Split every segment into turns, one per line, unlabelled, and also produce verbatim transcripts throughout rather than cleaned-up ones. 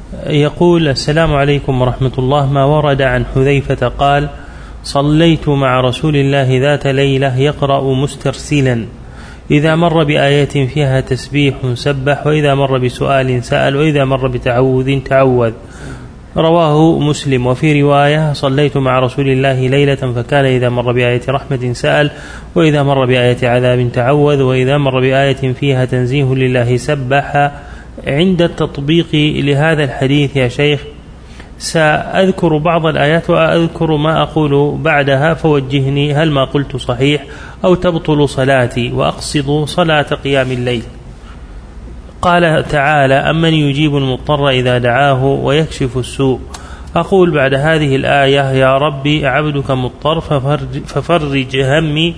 يقول: السلام عليكم ورحمة الله. ما ورد عن حذيفة قال: صليت مع رسول الله ذات ليلة يقرأ مسترسلا، إذا مر بآية فيها تسبيح سبح، وإذا مر بسؤال سأل، وإذا مر بتعوذ تعوذ. رواه مسلم. وفي رواية: صليت مع رسول الله ليلة فكان إذا مر بآية رحمة سأل، وإذا مر بآية عذاب تعوذ، وإذا مر بآية فيها تنزيه لله سبح. عند التطبيق لهذا الحديث يا شيخ سأذكر بعض الآيات وأذكر ما أقول بعدها، فوجهني هل ما قلت صحيح أو تبطل صلاتي، وأقصد صلاة قيام الليل. قال تعالى: أمن يجيب المضطر إذا دعاه ويكشف السوء. أقول بعد هذه الآية: يا ربي عبدك مضطر ففرج, ففرج همي.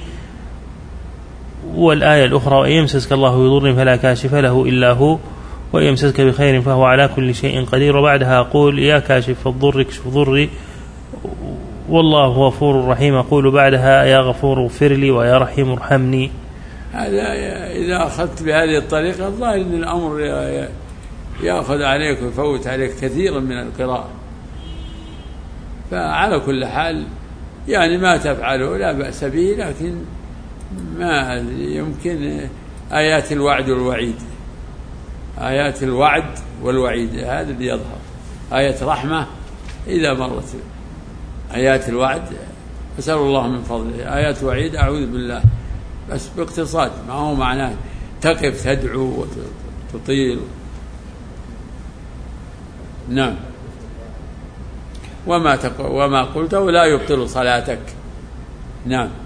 والآية الأخرى: وإن يمسسك الله بضر فلا كاشف له إلا هو، وإن يمسسك بخير فهو على كل شيء قدير. وبعدها أقول: يا كاشف الضر اكشف ضري والله غفور رحيم. أقول بعدها: يا غفور اغفر لي ويا رحيم ارحمني.
هذا إذا أخذت بهذه الطريقة الظاهر أن الأمر يأخذ عليك ويفوت عليك كثيرا من القراءة، فعلى كل حال يعني ما تفعله لا بأس به، لكن ما يمكن آيات الوعد والوعيد، آيات الوعد والوعيد هذا اللي يظهر. آية رحمة إذا مرت، آيات الوعد أسأل الله من فضله، آيات وعيد أعوذ بالله، بس باقتصاد، ما هو معناه تقف تدعو وتطيل. نعم. وما, وما قلته لا يبطل صلاتك. نعم.